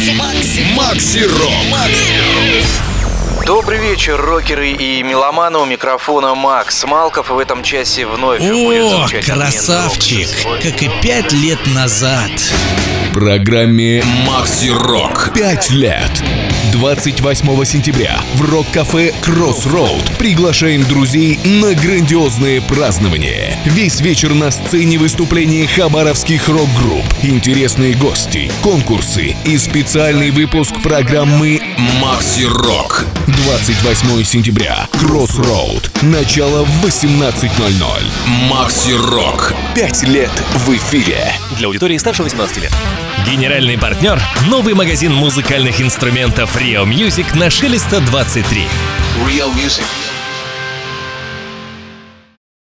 Макси Рок. Добрый вечер, рокеры и меломаны, у микрофона Макс Малков, и в этом часе вновь будет О, звучать красавчик, как и 5 лет назад. В программе Макси Рок 5 лет. 28 сентября в рок-кафе Crossroad приглашаем друзей на грандиозное празднование. Весь вечер на сцене выступления хабаровских рок-групп, интересные гости, конкурсы и специальный выпуск программы Макси Рок. 28 сентября. Crossroad. Начало в 18:00. Макси Рок. 5 лет в эфире. Для аудитории старше 18 лет. Генеральный партнер – новый магазин музыкальных инструментов Rio Music на Шелеста 23. Real Music.